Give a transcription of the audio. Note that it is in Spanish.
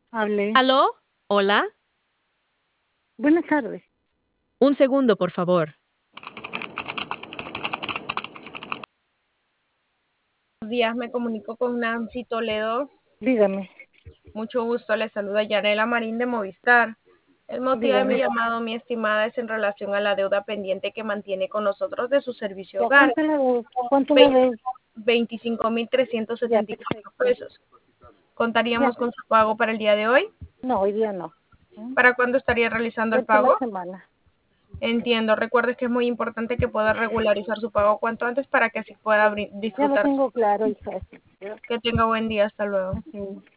Hable. ¿Aló? Hola. Buenas tardes. Un segundo, por favor. Buenos días, me comunico con Nancy Toledo. Dígame, Mucho gusto, le saluda Yanela Marín de Movistar. El motivo de mi dígame. llamado, mi estimada, es en relación a la deuda pendiente que mantiene con nosotros de su servicio ¿Ya hogar, cuánto la debo? 25.374 Perfecto. pesos. Ya, ¿Contaríamos con su pago para el día de hoy? no, hoy día no. ¿Mm? ¿Para cuándo estaría realizando el Dentro de la pago? semana. Entiendo, recuerde que es muy importante que pueda regularizar su pago cuanto antes para que así pueda Ya lo disfrutar. tengo claro, hija. Que tenga buen día, hasta luego. Ujú.